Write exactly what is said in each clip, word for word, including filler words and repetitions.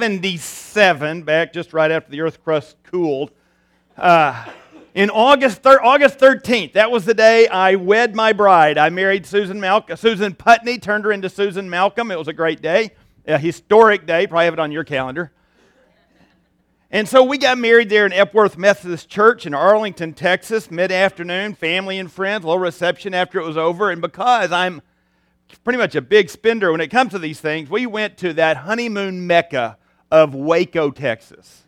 seventy-seven, back just right after the earth crust cooled, uh, in August thir- August thirteenth, that was the day I wed my bride. I married Susan Malcolm, Susan Putney, turned her into Susan Malcolm. It was a great day, a historic day. Probably have it on your calendar. And so we got married there in Epworth Methodist Church in Arlington, Texas, mid-afternoon, family and friends, little reception after it was over. And because I'm pretty much a big spender when it comes to these things, we went to that honeymoon mecca of Waco, Texas.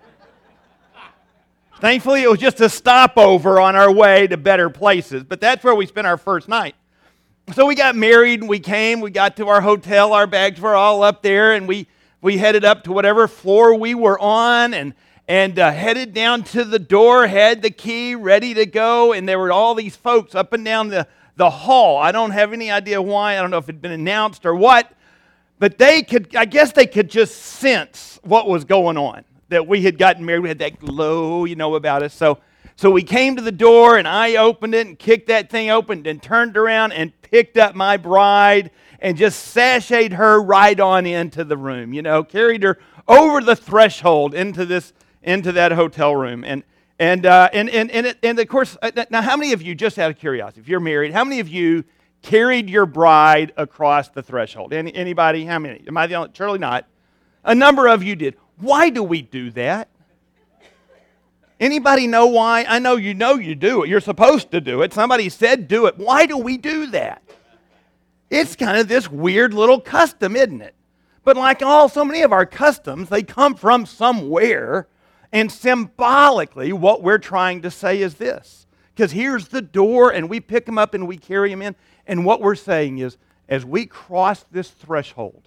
Thankfully, it was just a stopover on our way to better places, but that's where we spent our first night. So we got married, and we came, we got to our hotel, our bags were all up there, and we We headed up to whatever floor we were on and, and uh, headed down to the door, had the key ready to go, and there were all these folks up and down the, the hall. I don't have any idea why. I don't know if it had been announced or what, but they could, I guess they could just sense what was going on, that we had gotten married. We had that glow, you know, about us. So, so we came to the door, and I opened it and kicked that thing open and turned around and picked up my bride and just sashayed her right on into the room, you know, carried her over the threshold into this, into that hotel room. And and uh, and and and, it, and of course, now how many of you, just out of curiosity, if you're married, how many of you carried your bride across the threshold? Any, anybody? How many? Am I the only? Surely not. A number of you did. Why do we do that? Anybody know why? I know you know you do it. You're supposed to do it. Somebody said do it. Why do we do that? It's kind of this weird little custom, isn't it? But like all so many of our customs, they come from somewhere, and symbolically what we're trying to say is this. Because here's the door, and we pick them up and we carry them in, and what we're saying is, as we cross this threshold,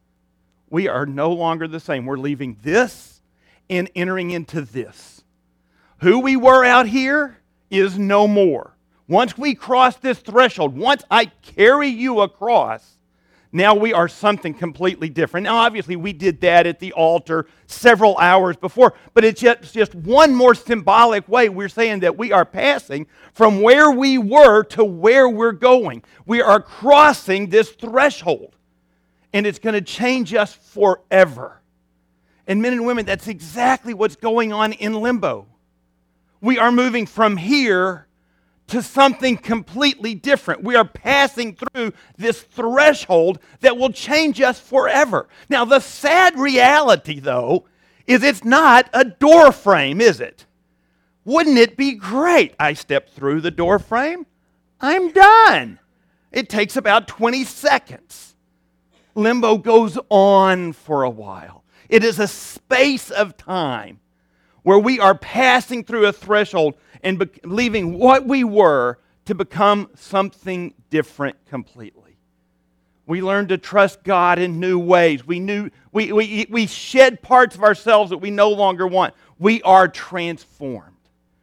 we are no longer the same. We're leaving this and entering into this. Who we were out here is no more. Once we cross this threshold, once I carry you across, now we are something completely different. Now, obviously, we did that at the altar several hours before, but it's just, just one more symbolic way. We're saying that we are passing from where we were to where we're going. We are crossing this threshold, and it's going to change us forever. And men and women, that's exactly what's going on in limbo. We are moving from here to something completely different. We are passing through this threshold that will change us forever. Now, the sad reality, though, is it's not a door frame, is it? Wouldn't it be great? I step through the door frame, I'm done. It takes about twenty seconds. Limbo goes on for a while. It is a space of time where we are passing through a threshold and be- leaving what we were to become something different completely. We learn to trust God in new ways. We, knew, we, we, we shed parts of ourselves that we no longer want. We are transformed.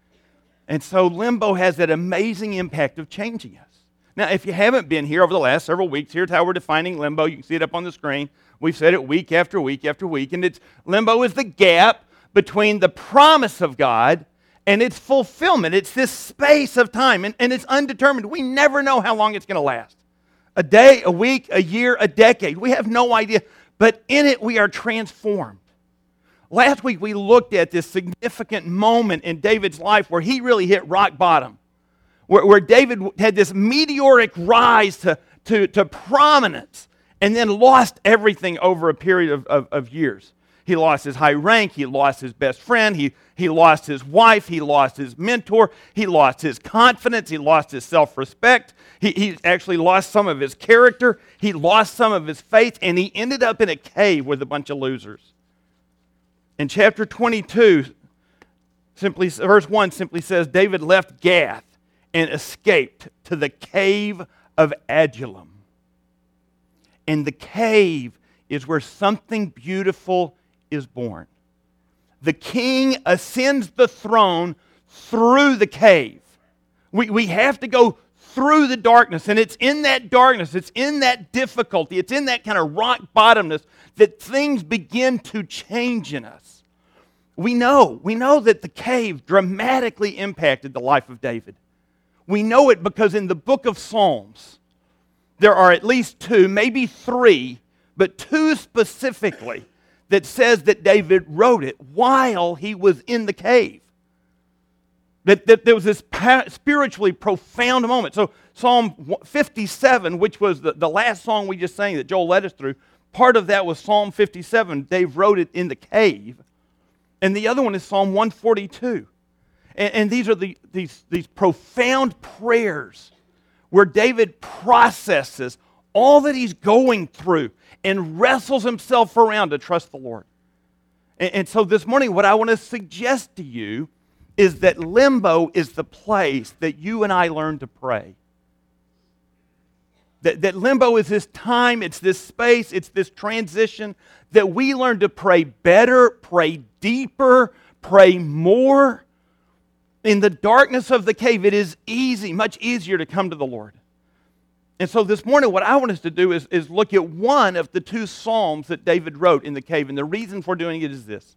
And so limbo has that amazing impact of changing us. Now, if you haven't been here over the last several weeks, here's how we're defining limbo. You can see it up on the screen. We've said it week after week after week. And it's limbo is the gap between the promise of God and its fulfillment. It's this space of time, and, and it's undetermined. We never know how long it's going to last. A day, a week, a year, a decade. We have no idea, but in it we are transformed. Last week we looked at this significant moment in David's life where he really hit rock bottom, where, where David had this meteoric rise to, to, to prominence and then lost everything over a period of, of, of years. He lost his high rank, he lost his best friend, he, he lost his wife, he lost his mentor, he lost his confidence, he lost his self-respect, he, he actually lost some of his character, he lost some of his faith, and he ended up in a cave with a bunch of losers. In chapter twenty-two, simply, verse one simply says, David left Gath and escaped to the cave of Adullam. And the cave is where something beautiful is born. The king ascends the throne through the cave. We, we have to go through the darkness, and it's in that darkness, it's in that difficulty, it's in that kind of rock bottomness that things begin to change in us. We know, we know that the cave dramatically impacted the life of David. We know it because in the book of Psalms, there are at least two, maybe three, but two specifically, that says that David wrote it while he was in the cave. That, that there was this pa- spiritually profound moment. So Psalm fifty-seven, which was the, the last song we just sang that Joel led us through, part of that was Psalm fifty-seven. Dave wrote it in the cave. And the other one is Psalm one forty-two. And, and these are the, these, these profound prayers where David processes all that he's going through and wrestles himself around to trust the Lord. And, and so this morning, what I want to suggest to you is that limbo is the place that you and I learn to pray. That, that limbo is this time, it's this space, it's this transition that we learn to pray better, pray deeper, pray more. In the darkness of the cave, it is easy, much easier to come to the Lord. And so this morning, what I want us to do is, is look at one of the two Psalms that David wrote in the cave. And the reason for doing it is this,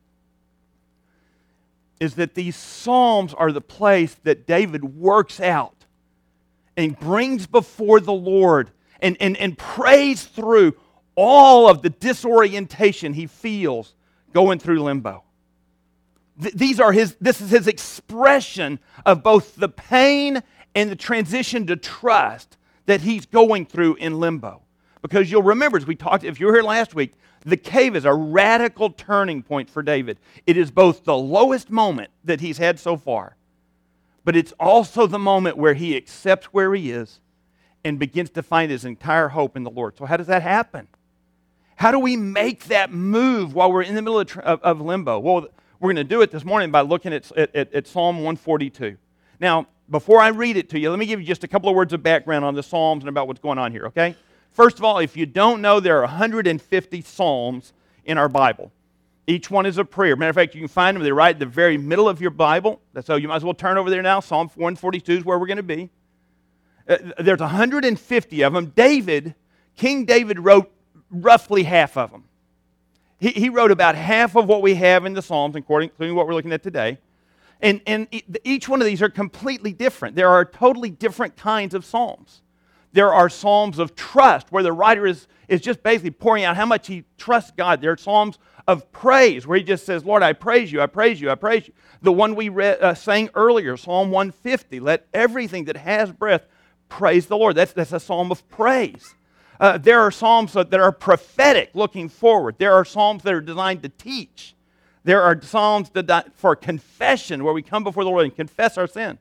is that these Psalms are the place that David works out and brings before the Lord and, and, and prays through all of the disorientation he feels going through limbo. Th- these are his, this is his expression of both the pain and the transition to trust that he's going through in limbo. Because you'll remember, as we talked, if you were here last week, the cave is a radical turning point for David. It is both the lowest moment that he's had so far, but it's also the moment where he accepts where he is and begins to find his entire hope in the Lord. So how does that happen? How do we make that move while we're in the middle of, of, of limbo? Well, we're going to do it this morning by looking at, at, at Psalm one forty-two. Now, before I read it to you, let me give you just a couple of words of background on the Psalms and about what's going on here, okay? First of all, if you don't know, there are one hundred fifty Psalms in our Bible. Each one is a prayer. Matter of fact, you can find them. They're right at the very middle of your Bible. So you might as well turn over there now. Psalm one forty-two is where we're going to be. Uh, there's one hundred fifty of them. David, King David wrote roughly half of them. He, he wrote about half of what we have in the Psalms, including what we're looking at today. And, and each one of these are completely different. There are totally different kinds of Psalms. There are Psalms of trust, where the writer is, is just basically pouring out how much he trusts God. There are Psalms of praise, where he just says, Lord, I praise you, I praise you, I praise you. The one we read, uh, sang earlier, Psalm one fifty, let everything that has breath praise the Lord. That's, that's a psalm of praise. Uh, there are Psalms that are prophetic, looking forward. There are Psalms that are designed to teach. There are Psalms for confession, where we come before the Lord and confess our sin.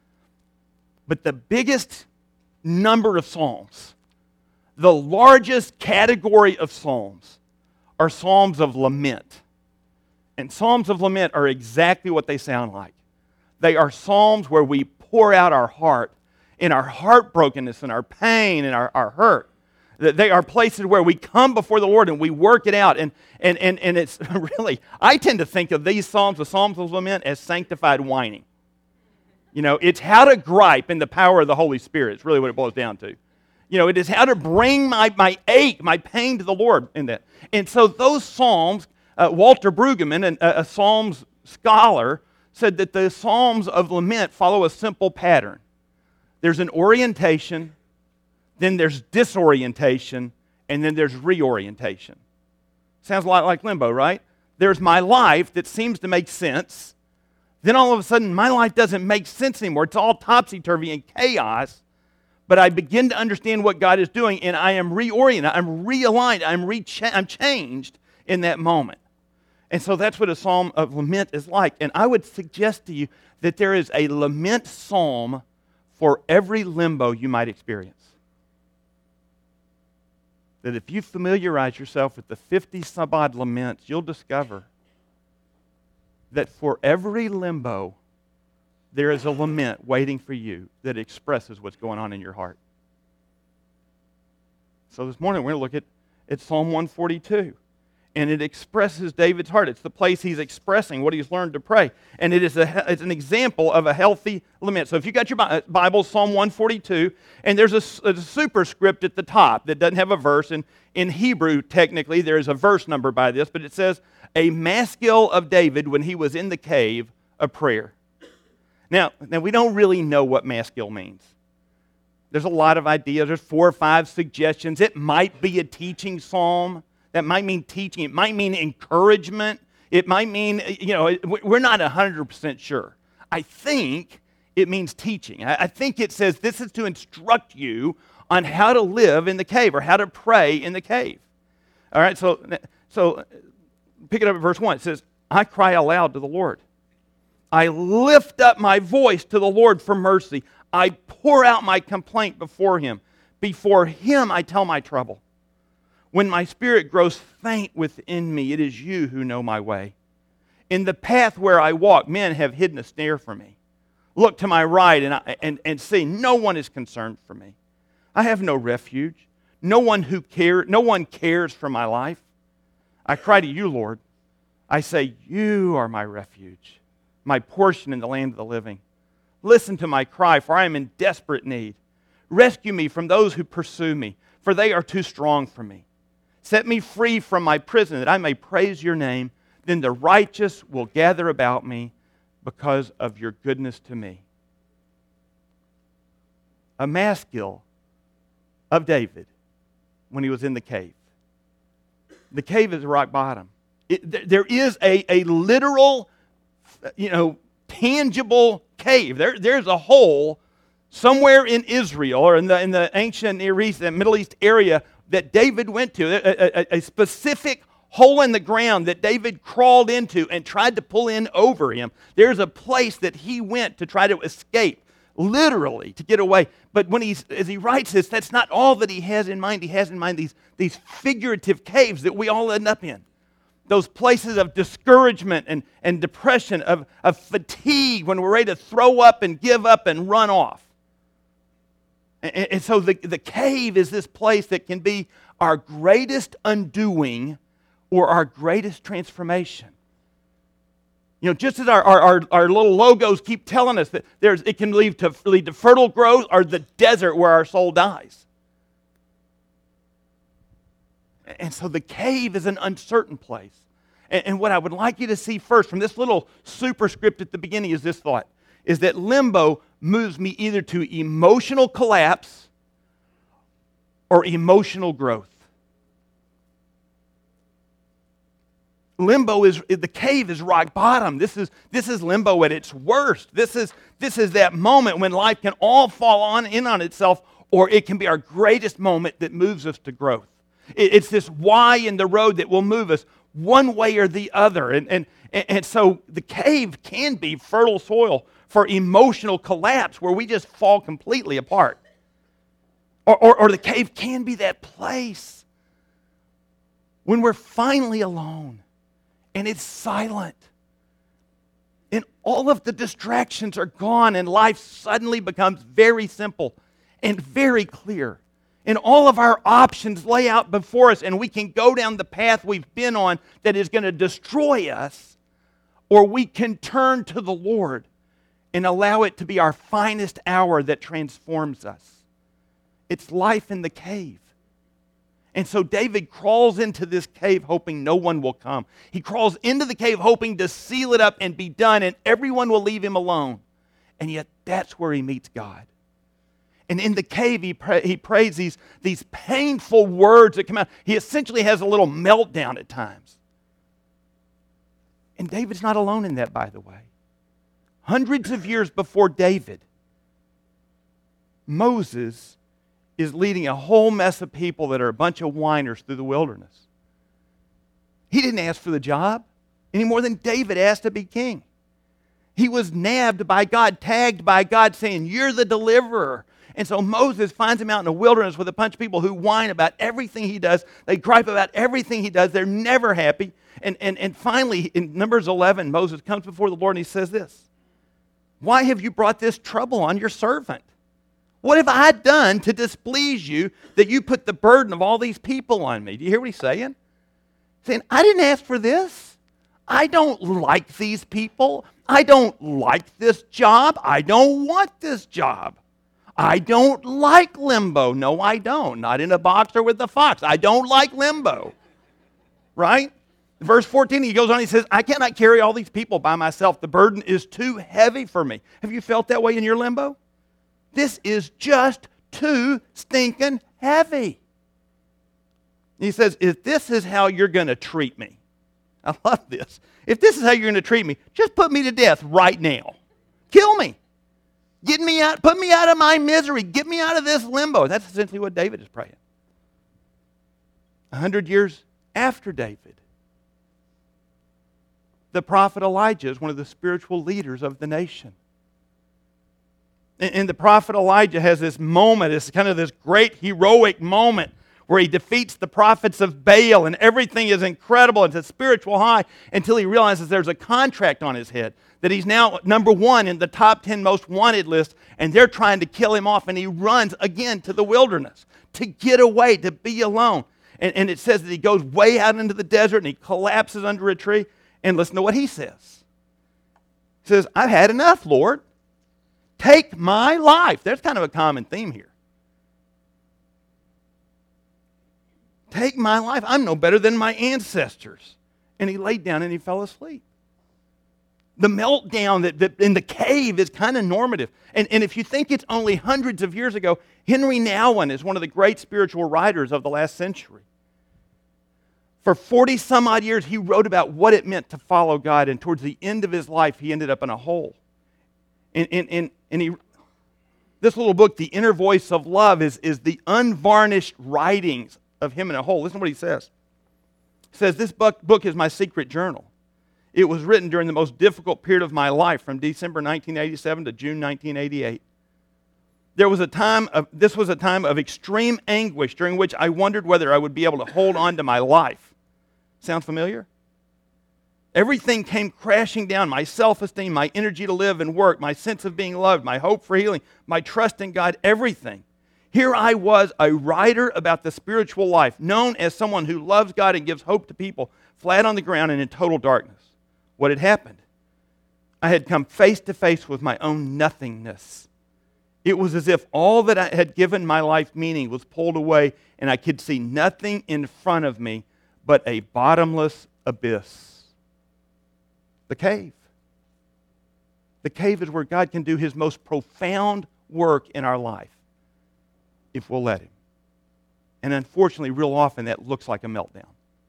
But the biggest number of Psalms, the largest category of Psalms, are Psalms of lament. And Psalms of lament are exactly what they sound like. They are Psalms where we pour out our heart in our heartbrokenness and our pain and our, our hurt. They are places where we come before the Lord and we work it out. And, and, and, and it's really, I tend to think of these Psalms, the Psalms of lament, as sanctified whining. You know, it's how to gripe in the power of the Holy Spirit. It's really what it boils down to. You know, it is how to bring my, my ache, my pain to the Lord in that. And so those Psalms, uh, Walter Brueggemann, a, a Psalms scholar, said that the Psalms of lament follow a simple pattern. There's an orientation, then there's disorientation, and then there's reorientation. Sounds a lot like limbo, right? There's my life that seems to make sense. Then all of a sudden, my life doesn't make sense anymore. It's all topsy-turvy and chaos. But I begin to understand what God is doing, and I am reoriented. I'm realigned. I'm, re- I'm changed in that moment. And so that's what a psalm of lament is like. And I would suggest to you that there is a lament psalm for every limbo you might experience. That if you familiarize yourself with the fifty some odd laments, you'll discover that for every limbo, there is a lament waiting for you that expresses what's going on in your heart. So this morning we're going to look at, at Psalm one forty-two. And it expresses David's heart. It's the place he's expressing what he's learned to pray. And it is a, it's an example of a healthy lament. So if you got your Bible, Psalm one forty-two, and there's a, a superscript at the top that doesn't have a verse. And in Hebrew, technically, there is a verse number by this, but it says, a maskil of David when he was in the cave, a prayer. Now, now we don't really know what maskil means. There's a lot of ideas. There's four or five suggestions. It might be a teaching psalm. That might mean teaching. It might mean encouragement. It might mean, you know, we're not one hundred percent sure. I think it means teaching. I think it says this is to instruct you on how to live in the cave or how to pray in the cave. All right, so, so pick it up at verse one. It says, I cry aloud to the Lord. I lift up my voice to the Lord for mercy. I pour out my complaint before him. Before him I tell my trouble. When my spirit grows faint within me, it is you who know my way. In the path where I walk, men have hidden a snare for me. Look to my right and, I, and, and see, no one is concerned for me. I have no refuge. No one who care, no one cares for my life. I cry to you, Lord. I say, you are my refuge, my portion in the land of the living. Listen to my cry, for I am in desperate need. Rescue me from those who pursue me, for they are too strong for me. Set me free from my prison, that I may praise your name. Then the righteous will gather about me because of your goodness to me. A maskil of David when he was in the cave. The cave is rock bottom. It, there is a, a literal, you know, tangible cave. There, there's a hole somewhere in Israel or in the, in the ancient Near East, the Middle East area that David went to, a, a, a specific hole in the ground that David crawled into and tried to pull in over him. There's a place that he went to try to escape, literally, to get away. But when he's, as he writes this, that's not all that he has in mind. He has in mind these, these figurative caves that we all end up in. Those places of discouragement and, and depression, of, of fatigue, when we're ready to throw up and give up and run off. And, and so the, the cave is this place that can be our greatest undoing or our greatest transformation. You know, just as our, our, our, our little logos keep telling us that there's, it can lead to, lead to fertile growth or the desert where our soul dies. And so the cave is an uncertain place. And, and what I would like you to see first from this little superscript at the beginning is this thought, is that limbo moves me either to emotional collapse or emotional growth. Limbo is, the cave is rock bottom. This is, this is limbo at its worst. This is, this is that moment when life can all fall on in on itself, or it can be our greatest moment that moves us to growth. It, it's this Y in the road that will move us one way or the other. And, and, and so the cave can be fertile soil for emotional collapse where we just fall completely apart. Or, or, or the cave can be that place when we're finally alone. And it's silent. And all of the distractions are gone and life suddenly becomes very simple and very clear. And all of our options lay out before us and we can go down the path we've been on that is going to destroy us, or we can turn to the Lord and allow it to be our finest hour that transforms us. It's life in the cave. And so David crawls into this cave hoping no one will come. He crawls into the cave hoping to seal it up and be done, and everyone will leave him alone. And yet that's where he meets God. And in the cave, he, pray, he prays these, these painful words that come out. He essentially has a little meltdown at times. And David's not alone in that, by the way. Hundreds of years before David, Moses is leading a whole mess of people that are a bunch of whiners through the wilderness. He didn't ask for the job any more than David asked to be king. He was nabbed by God, tagged by God, saying, you're the deliverer. And so Moses finds him out in the wilderness with a bunch of people who whine about everything he does. They gripe about everything he does. They're never happy. And, and, and finally, in Numbers eleven, Moses comes before the Lord and he says this, why have you brought this trouble on your servant? What have I done to displease you that you put the burden of all these people on me? Do you hear what he's saying? He's saying, I didn't ask for this. I don't like these people. I don't like this job. I don't want this job. I don't like limbo. No, I don't. Not in a boxer with the fox. I don't like limbo. Right? Verse fourteen, he goes on, he says, I cannot carry all these people by myself. The burden is too heavy for me. Have you felt that way in your limbo? This is just too stinking heavy. He says, if this is how you're going to treat me, I love this. If this is how you're going to treat me, just put me to death right now. Kill me. Get me out, put me out of my misery. Get me out of this limbo. That's essentially what David is praying. A hundred years after David, the prophet Elijah is one of the spiritual leaders of the nation. And, and the prophet Elijah has this moment, it's kind of this great heroic moment where he defeats the prophets of Baal and everything is incredible. It's a spiritual high until he realizes there's a contract on his head, that he's now number one in the top ten most wanted list, and they're trying to kill him off, and he runs again to the wilderness to get away, to be alone. And, and it says that he goes way out into the desert and he collapses under a tree. And listen to what he says. He says, I've had enough, Lord. Take my life. There's kind of a common theme here. Take my life. I'm no better than my ancestors. And he laid down and he fell asleep. The meltdown that, that in the cave is kind of normative. And, and if you think it's only hundreds of years ago, Henry Nouwen is one of the great spiritual writers of the last century. For forty some odd years, he wrote about what it meant to follow God, and towards the end of his life, he ended up in a hole. And, and, and, and he, this little book, The Inner Voice of Love, is, is the unvarnished writings of him in a hole. Listen to what he says. He says, this book, book is my secret journal. It was written during the most difficult period of my life, from December nineteen eighty-seven to June nineteen eighty-eight. There was a time of, this was a time of extreme anguish during which I wondered whether I would be able to hold on to my life. Sound familiar? Everything came crashing down. My self-esteem, my energy to live and work, my sense of being loved, my hope for healing, my trust in God, everything. Here I was, a writer about the spiritual life, known as someone who loves God and gives hope to people, flat on the ground and in total darkness. What had happened? I had come face to face with my own nothingness. It was as if all that I had given my life meaning was pulled away, and I could see nothing in front of me but a bottomless abyss. The cave. The cave is where God can do his most profound work in our life, if we'll let him. And unfortunately, real often that looks like a meltdown.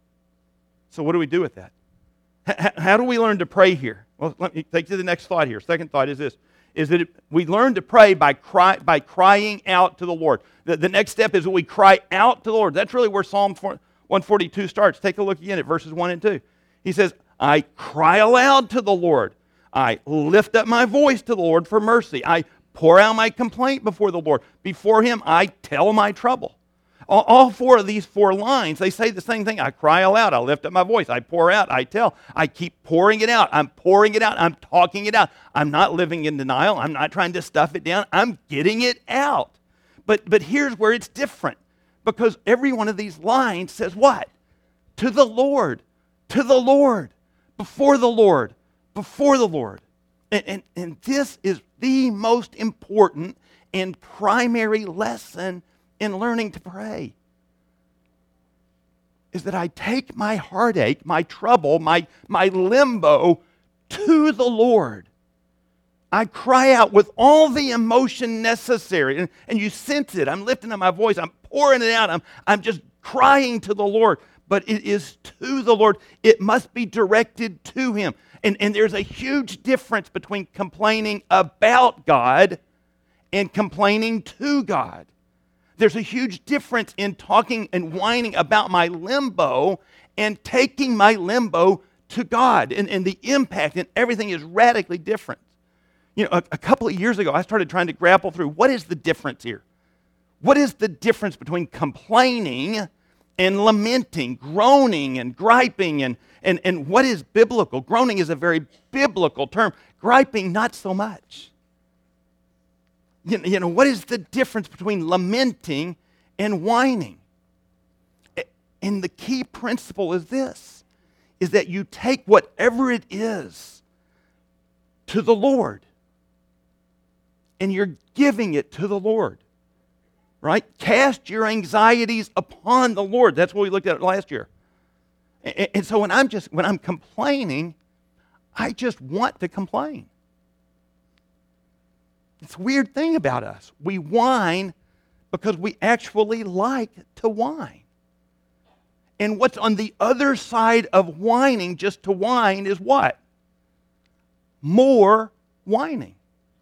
So what do we do with that? H- how do we learn to pray here? Well, let me take you to the next thought here. Second thought is this, is that it, we learn to pray by cry, by crying out to the Lord. The, the next step is that we cry out to the Lord. That's really where Psalm one forty-two starts. Take a look again at verses one and two. He says, I cry aloud to the Lord. I lift up my voice to the Lord for mercy. I pour out my complaint before the Lord. Before him, I tell my trouble. All, all four of these four lines, they say the same thing. I cry aloud. I lift up my voice. I pour out. I tell. I keep pouring it out. I'm pouring it out. I'm talking it out. I'm not living in denial. I'm not trying to stuff it down. I'm getting it out. But, but here's where it's different. Because every one of these lines says what? To the Lord. To the Lord. Before the Lord. Before the Lord. And, and, and this is the most important and primary lesson in learning to pray. Is that I take my heartache, my trouble, my, my limbo to the Lord. I cry out with all the emotion necessary. And, and you sense it. I'm lifting up my voice. I'm pouring it out. I'm, I'm just crying to the Lord. But it is to the Lord. It must be directed to him. And, and there's a huge difference between complaining about God and complaining to God. There's a huge difference in talking and whining about my limbo and taking my limbo to God. And, and the impact and everything is radically different. You know, a, a couple of years ago, I started trying to grapple through what is the difference here? What is the difference between complaining and lamenting, groaning and griping, and, and, and what is biblical? Groaning is a very biblical term. Griping, not so much. You know, you know, what is the difference between lamenting and whining? And the key principle is this, is that you take whatever it is to the Lord, and you're giving it to the Lord. Right? Cast your anxieties upon the Lord. That's what we looked at last year. And, and so when I'm just when I'm complaining, I just want to complain. It's a weird thing about us. We whine because we actually like to whine. And what's on the other side of whining just to whine is what? More whining.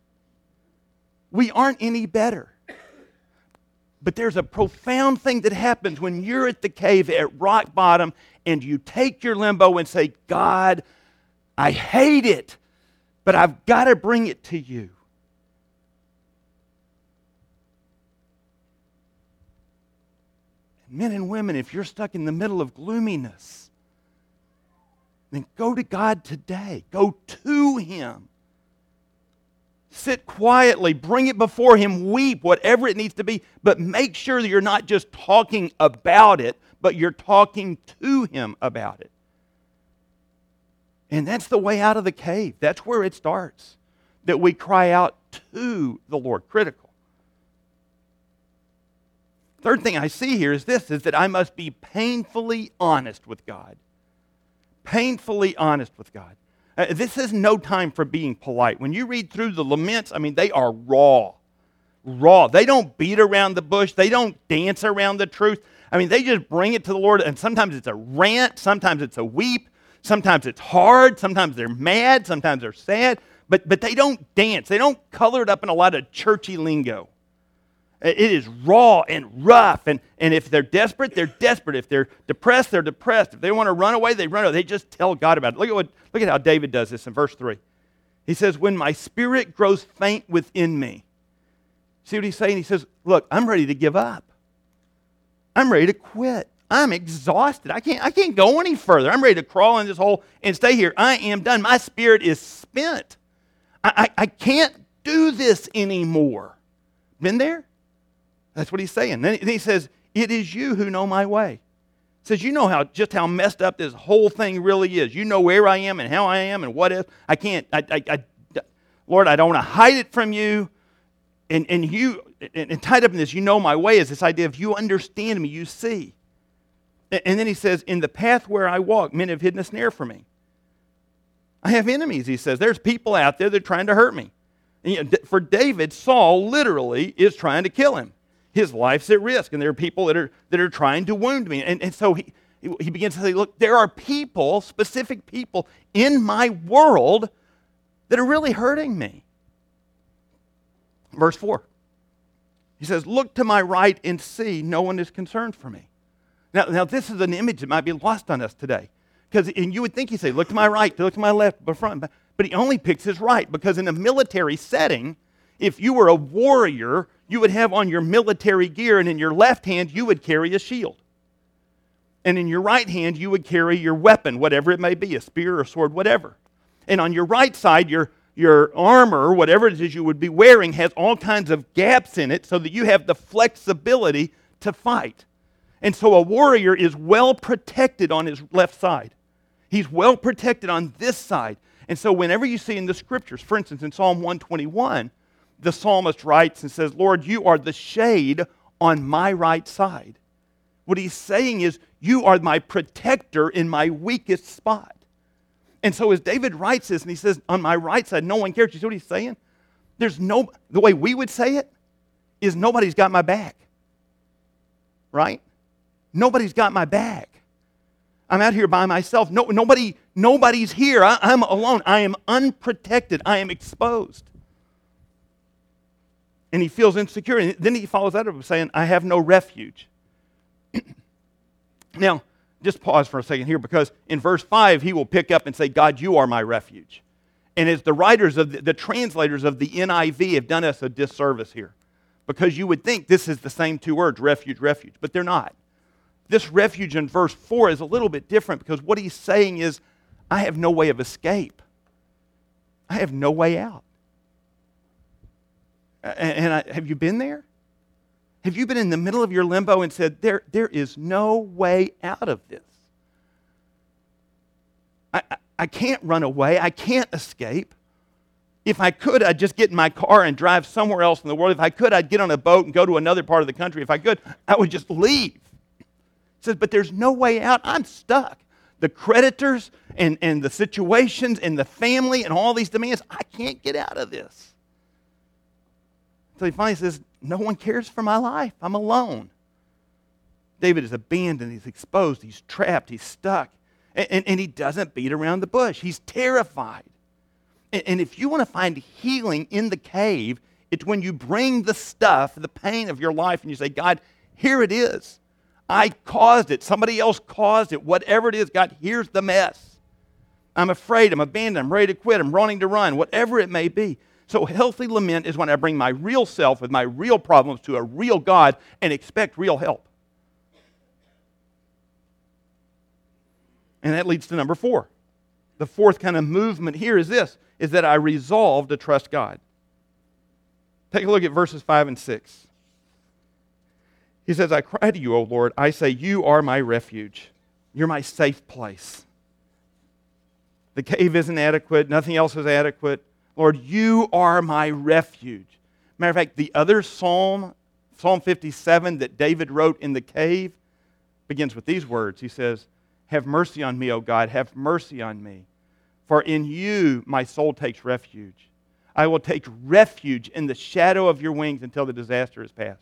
We aren't any better. But there's a profound thing that happens when you're at the cave at rock bottom and you take your limbo and say, God, I hate it, but I've got to bring it to you. Men and women, if you're stuck in the middle of gloominess, then go to God today. Go to Him. Sit quietly, bring it before Him, weep, whatever it needs to be, but make sure that you're not just talking about it, but you're talking to Him about it. And that's the way out of the cave. That's where it starts, that we cry out to the Lord. Critical. Third thing I see here is this, is that I must be painfully honest with God. Painfully honest with God. Uh, this is no time for being polite. When you read through the laments, I mean, they are raw. Raw. They don't beat around the bush. They don't dance around the truth. I mean, they just bring it to the Lord, and sometimes it's a rant, sometimes it's a weep, sometimes it's hard, sometimes they're mad, sometimes they're sad, but, but they don't dance. They don't color it up in a lot of churchy lingo. It is raw and rough, and, and if they're desperate, they're desperate. If they're depressed, they're depressed. If they want to run away, they run away. They just tell God about it. Look at what look at how David does this in verse three. He says, when my spirit grows faint within me. See what he's saying? He says, look, I'm ready to give up. I'm ready to quit. I'm exhausted. I can't, I can't go any further. I'm ready to crawl in this hole and stay here. I am done. My spirit is spent. I, I, I can't do this anymore. Been there? That's what he's saying. Then he says, it is you who know my way. He says, you know how just how messed up this whole thing really is. You know where I am and how I am and what if. I can't, I, I, I, Lord, I don't want to hide it from you. And, and you, and, and tied up in this, you know my way is this idea of you understand me, you see. And, and then he says, in the path where I walk, men have hidden a snare for me. I have enemies, he says. There's people out there that are trying to hurt me. And, you know, for David, Saul literally is trying to kill him. His life's at risk, and there are people that are that are trying to wound me. And, and so he, he begins to say, look, there are people, specific people in my world that are really hurting me. Verse four. He says, look to my right and see, no one is concerned for me. Now, now this is an image that might be lost on us today. Because and you would think he'd say, look to my right, look to my left, but front. But he only picks his right, because in a military setting, if you were a warrior, you would have on your military gear, and in your left hand, you would carry a shield. And in your right hand, you would carry your weapon, whatever it may be, a spear or a sword, whatever. And on your right side, your, your armor, whatever it is you would be wearing, has all kinds of gaps in it so that you have the flexibility to fight. And so a warrior is well protected on his left side. He's well protected on this side. And so whenever you see in the scriptures, for instance, in Psalm one twenty-one, the psalmist writes and says, Lord, you are the shade on my right side. What he's saying is, you are my protector in my weakest spot. And so as David writes this, and he says, on my right side, no one cares. You see what he's saying? There's no, the way we would say it is nobody's got my back. Right? Nobody's got my back. I'm out here by myself. No, nobody, nobody's here. I, I'm alone. I am unprotected. I am exposed. And he feels insecure. And then he follows that up with saying, I have no refuge. Now, just pause for a second here, because in verse five, he will pick up and say, God, you are my refuge. And as the writers of the, the translators of the N I V have done us a disservice here, because you would think this is the same two words, refuge, refuge, but they're not. This refuge in verse four is a little bit different, because what he's saying is, I have no way of escape. I have no way out. And I, have you been there? Have you been in the middle of your limbo and said, there, there is no way out of this? I, I, I can't run away. I can't escape. If I could, I'd just get in my car and drive somewhere else in the world. If I could, I'd get on a boat and go to another part of the country. If I could, I would just leave. He says, but there's no way out. I'm stuck. The creditors and, and the situations and the family and all these demands, I can't get out of this. So he finally says, no one cares for my life. I'm alone. David is abandoned, he's exposed, he's trapped, he's stuck. And, and, and he doesn't beat around the bush. He's terrified. And, and if you want to find healing in the cave, it's when you bring the stuff, the pain of your life, and you say, God, here it is. I caused it. Somebody else caused it. Whatever it is, God, here's the mess. I'm afraid, I'm abandoned, I'm ready to quit, I'm running to run, whatever it may be. So healthy lament is when I bring my real self with my real problems to a real God and expect real help. And that leads to number four. The fourth kind of movement here is this, is that I resolve to trust God. Take a look at verses five and six. He says, I cry to you, O Lord. I say, you are my refuge. You're my safe place. The cave isn't adequate. Nothing else is adequate. Lord, you are my refuge. Matter of fact, the other psalm, Psalm fifty-seven that David wrote in the cave, begins with these words. He says, have mercy on me, O God. Have mercy on me. For in you my soul takes refuge. I will take refuge in the shadow of your wings until the disaster is past.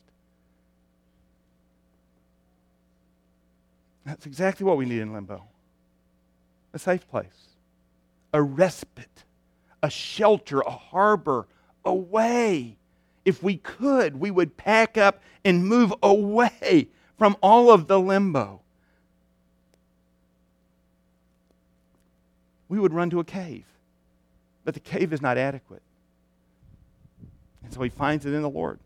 That's exactly what we need in limbo. A safe place. A respite. A shelter. A harbor. Away. If we could, we would pack up and move away from all of the limbo. We would run to a cave. But the cave is not adequate. And so he finds it in the Lord.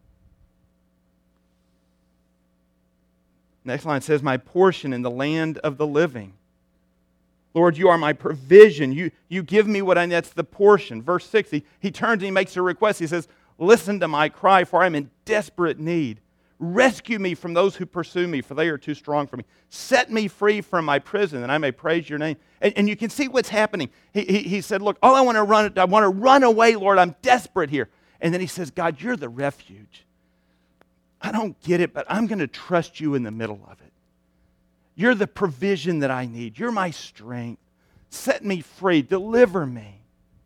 Next line says, my portion in the land of the living. Lord, you are my provision. You, you give me what I need. That's the portion. Verse six, he, he turns and he makes a request. He says, listen to my cry, for I am in desperate need. Rescue me from those who pursue me, for they are too strong for me. Set me free from my prison, and I may praise your name. And, and you can see what's happening. He, he, he said, look, all I want to run, I want to run away, Lord. I'm desperate here. And then he says, God, you're the refuge. I don't get it, but I'm going to trust you in the middle of it. You're the provision that I need. You're my strength. Set me free. Deliver me.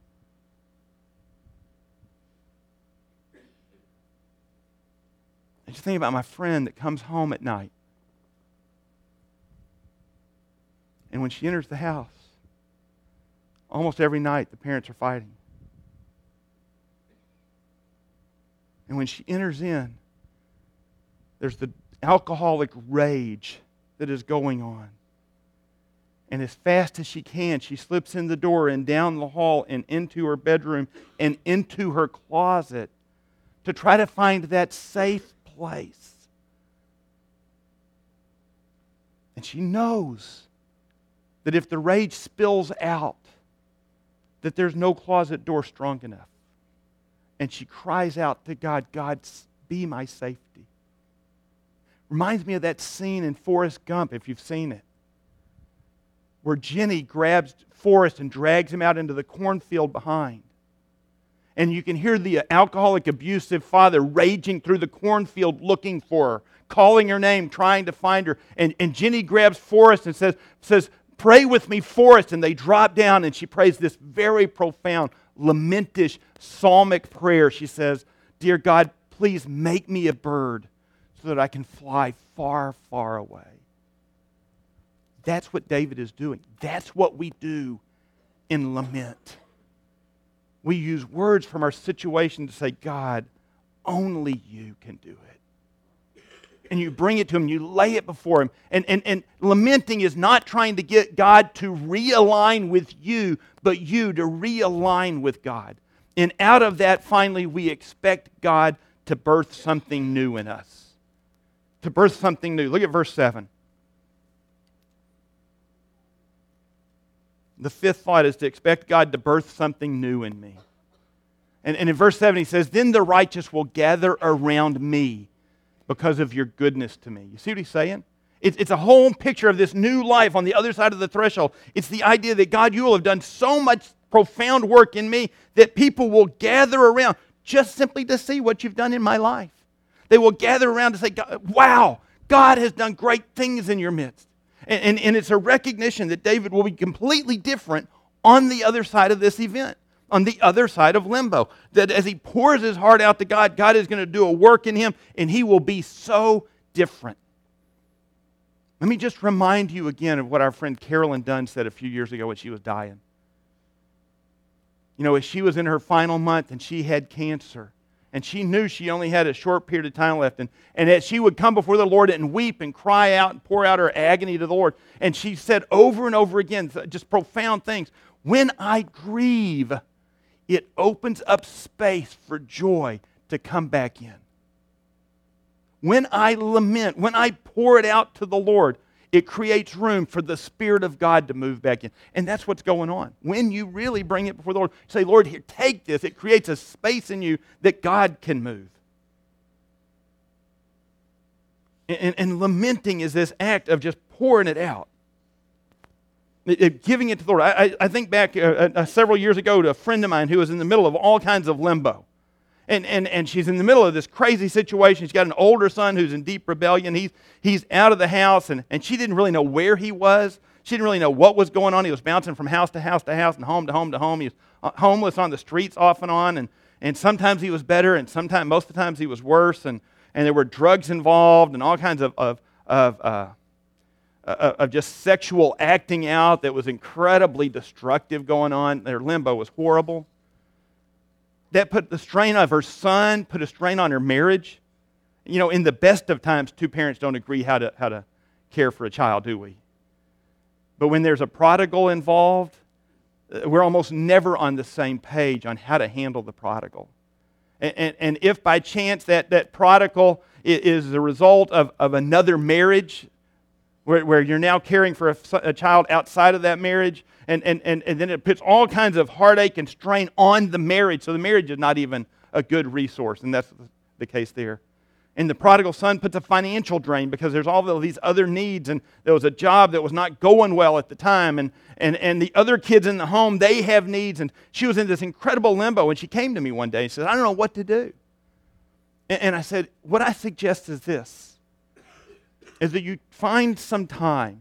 I just think about my friend that comes home at night. And when she enters the house, almost every night the parents are fighting. And when she enters in, there's the alcoholic rage that is going on. And as fast as she can, she slips in the door and down the hall and into her bedroom and into her closet to try to find that safe place. And she knows that if the rage spills out, that there's no closet door strong enough. And she cries out to God, God, be my safety. Reminds me of that scene in Forrest Gump, if you've seen it, where Jenny grabs Forrest and drags him out into the cornfield behind. And you can hear the alcoholic, abusive father raging through the cornfield looking for her, calling her name, trying to find her. And, and Jenny grabs Forrest and says, says, pray with me, Forrest. And they drop down and she prays this very profound, lamentish, psalmic prayer. She says, dear God, please make me a bird so that I can fly far, far away. That's what David is doing. That's what we do in lament. We use words from our situation to say, God, only you can do it. And you bring it to Him, you lay it before Him. And, and, and lamenting is not trying to get God to realign with you, but you to realign with God. And out of that, finally, we expect God to birth something new in us. To birth something new. Look at verse seven. The fifth thought is to expect God to birth something new in me. And, and in verse seven he says, then the righteous will gather around me because of your goodness to me. You see what he's saying? It's, it's a whole picture of this new life on the other side of the threshold. It's the idea that God, you will have done so much profound work in me that people will gather around just simply to see what you've done in my life. They will gather around to say, wow, God has done great things in your midst. And, and, and it's a recognition that David will be completely different on the other side of this event, on the other side of limbo. That as he pours his heart out to God, God is going to do a work in him, and he will be so different. Let me just remind you again of what our friend Carolyn Dunn said a few years ago when she was dying. You know, as she was in her final month and she had cancer, and she knew she only had a short period of time left, and, and that she would come before the Lord and weep and cry out and pour out her agony to the Lord. And she said over and over again, just profound things. When I grieve, it opens up space for joy to come back in. When I lament, when I pour it out to the Lord, it creates room for the Spirit of God to move back in. And that's what's going on. When you really bring it before the Lord, say, Lord, here, take this. It creates a space in you that God can move. And, and, and lamenting is this act of just pouring it out. It, it, giving it to the Lord. I, I, I think back uh, uh, several years ago to a friend of mine who was in the middle of all kinds of limbo. And, and, and she's in the middle of this crazy situation. She's got an older son who's in deep rebellion. He's, he's out of the house, and, and she didn't really know where he was. She didn't really know what was going on. He was bouncing from house to house to house and home to home to home. He was homeless on the streets off and on. And, and sometimes he was better, and sometimes, most of the times he was worse. And, and there were drugs involved and all kinds of, of, of, uh, of just sexual acting out that was incredibly destructive going on. Their limbo was horrible. That put the strain of her son, put a strain on her marriage. You know, in the best of times, two parents don't agree how to, how to care for a child, do we? But when there's a prodigal involved, we're almost never on the same page on how to handle the prodigal. And, and, and if by chance that, that prodigal is the result of, of another marriage, where, where you're now caring for a, a child outside of that marriage, And, and, and, and then it puts all kinds of heartache and strain on the marriage. So the marriage is not even a good resource, and that's the case there. And the prodigal son puts a financial drain because there's all of these other needs, and there was a job that was not going well at the time, and, and, and the other kids in the home, they have needs, and she was in this incredible limbo, and she came to me one day and said, I don't know what to do. And, and I said, what I suggest is this, is that you find some time.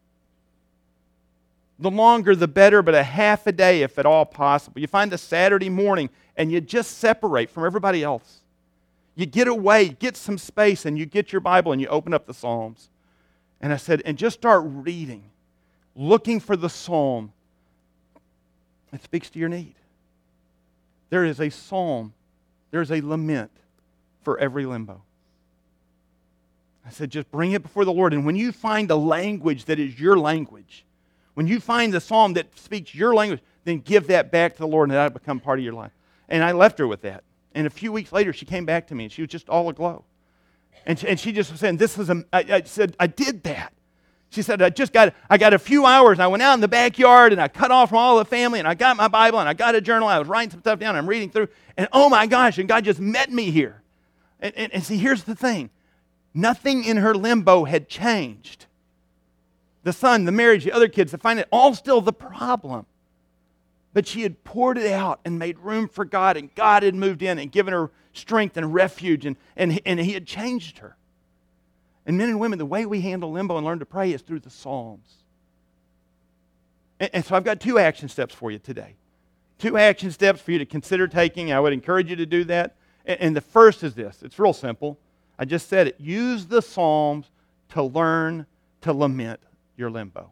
The longer the better, but a half a day if at all possible. You find a Saturday morning and you just separate from everybody else. You get away, get some space, and you get your Bible and you open up the Psalms. And I said, and just start reading, looking for the psalm that speaks to your need. There is a psalm, there is a lament for every limbo. I said, just bring it before the Lord. And when you find a language that is your language, when you find the psalm that speaks your language, then give that back to the Lord and that'll become part of your life. And I left her with that. And a few weeks later, she came back to me and she was just all aglow. And she, and she just was saying, this is a, I, I said, I did that. She said, I just got, I got a few hours and I went out in the backyard and I cut off from all the family and I got my Bible and I got a journal. I was writing some stuff down and I'm reading through. And oh my gosh, and God just met me here. And, and, and see, here's the thing. Nothing in her limbo had changed. The son, the marriage, the other kids, the finance, all still the problem. But she had poured it out and made room for God, and God had moved in and given her strength and refuge, and, and, and He had changed her. And men and women, the way we handle limbo and learn to pray is through the Psalms. And, and so I've got two action steps for you today. Two action steps for you to consider taking. I would encourage you to do that. And, and the first is this. It's real simple. I just said it. Use the Psalms to learn to lament your limbo.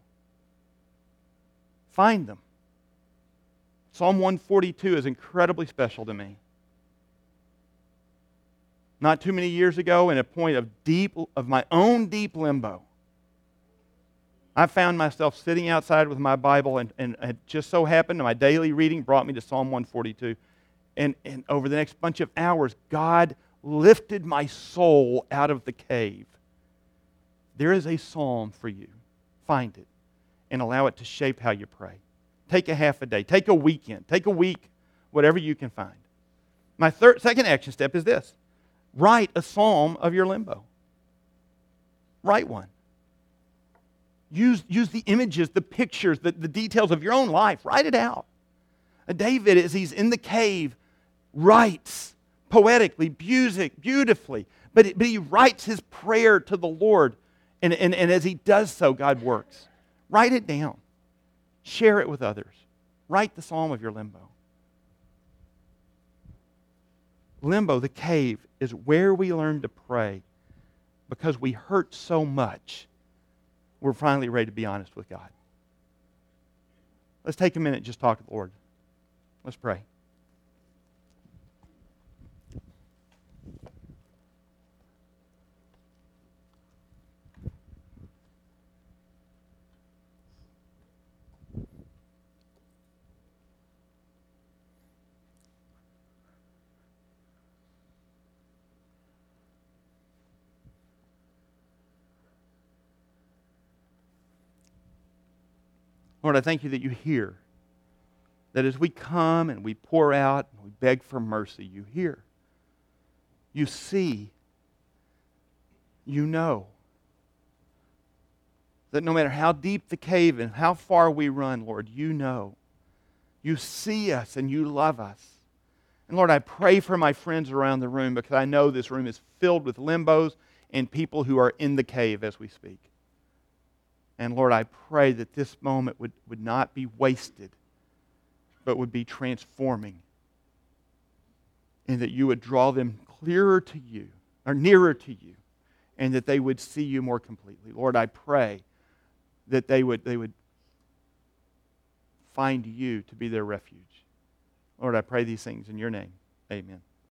Find them. Psalm one forty-two is incredibly special to me. Not too many years ago, in a point of deep, of my own deep limbo, I found myself sitting outside with my Bible, and, and it just so happened that my daily reading brought me to Psalm one forty-two. And, and over the next bunch of hours, God lifted my soul out of the cave. There is a psalm for you. Find it and allow it to shape how you pray. Take a half a day. Take a weekend. Take a week. Whatever you can find. My third, second action step is this. Write a psalm of your limbo. Write one. Use, use the images, the pictures, the, the details of your own life. Write it out. Uh, David, as he's in the cave, writes poetically, music, beautifully. But, it, but he writes his prayer to the Lord. And, and, and as he does so, God works. Write it down. Share it with others. Write the psalm of your limbo. Limbo, the cave, is where we learn to pray because we hurt so much we're finally ready to be honest with God. Let's take a minute and just talk to the Lord. Let's pray. Lord, I thank you that you hear. That as we come and we pour out and we beg for mercy, you hear. You see. You know. That no matter how deep the cave and how far we run, Lord, you know. You see us and you love us. And Lord, I pray for my friends around the room because I know this room is filled with limbos and people who are in the cave as we speak. And Lord, I pray that this moment would, would not be wasted, but would be transforming. And that you would draw them clearer to you, or nearer to you, and that they would see you more completely. Lord, I pray that they would, they would find you to be their refuge. Lord, I pray these things in your name. Amen.